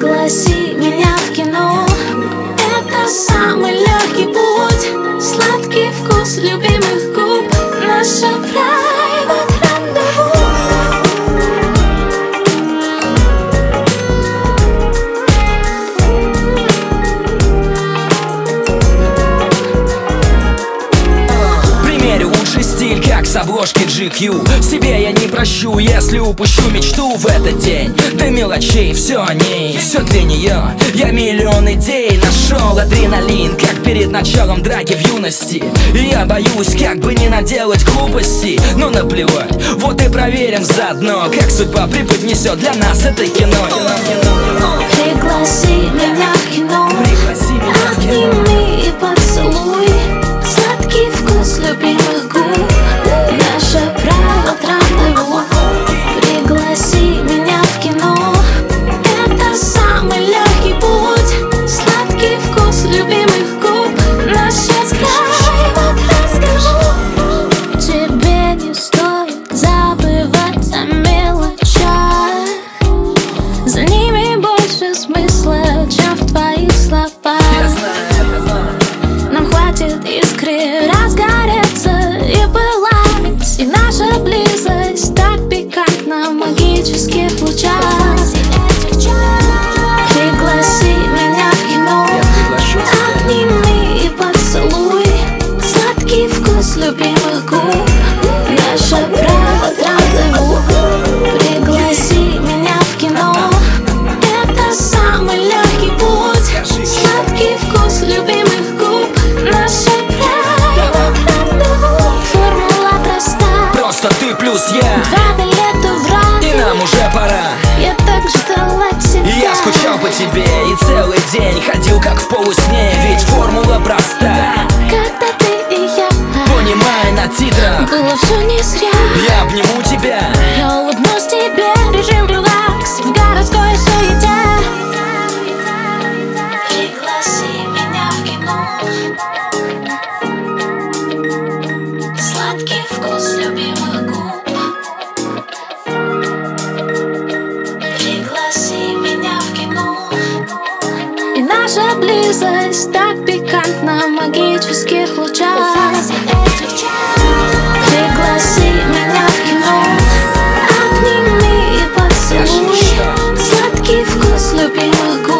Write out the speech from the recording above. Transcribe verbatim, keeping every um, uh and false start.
Пригласи меня в кино. Это самый легкий путь, сладкий вкус любимых губ, наша private рандеву. Примерю лучший стиль, как с обложки джи кью. Себе я не прощу, если упущу мечту в этот день. До мелочей, все о ней, все для нее. Я миллион идей нашел, адреналин, как перед началом драки в юности. И я боюсь, как бы не наделать глупостей, но наплевать, вот и проверим заодно, как судьба преподнесет для нас это кино. Пригласи меня в кино. Пригласи меня в кино. Обними и поцелуй, сладкий вкус любимых губ, наша private рандеву. Пригласи меня в кино. Это самый легкий путь, сладкий вкус любимых губ, наша private рандеву. Тебе не стоит забывать о мелочах, за ними больше смысла, чем в твоих словах. Нам хватит искры разгореться и пылать, и наша близость так пикантна в магических лучах. Пригласи меня в кино. Обними и поцелуй, сладкий вкус любимых губ, наша private рандеву. Пригласи меня в кино. Это самый легкий путь, сладкий вкус любимых губ, наша private рандеву. Формула проста, Просто ты плюс я, два билета в рай. и нам уже пора. Я так ждала тебя. Я скучал по тебе и целый день ходил как в полусне, ведь формула проста. Когда ты и я, Понимай на титрах, было все не зря. я обниму тебя. Я улыбнусь тебе, режим релакс в городской суете. Пригласи меня в кино. Сладкий вкус любимых губ. Пригласи меня в кино. И наша близость так пикантна в магических лучах. Пригласи меня в кино. Обними и поцелуй, сладкий вкус любимых губ.